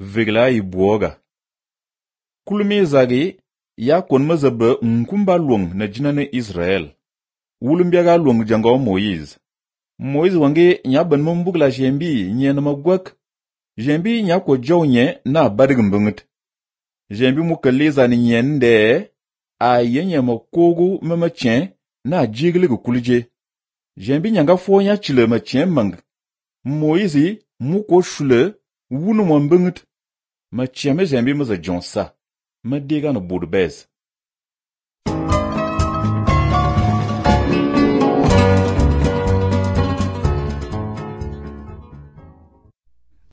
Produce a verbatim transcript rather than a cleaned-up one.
vegla i buoga. Kulmi zagi ya kon mazaba nkumba luong na jina ne Israel. Wulumbiaga luong janga Moïse. Moïse wange nya ban mambugla jembi nye na magwak. Jembi nya ko jaw nye na badgmbungut. Jembi mukaleza ni nyende a yenye makogu mama chen na jigle gu kulje. Jembi nyanga fo nya chile ma chen mang. Moïse muko shule wunu mwambungut. Ma cheme jembi maza jonsa. Ma dega na budbez.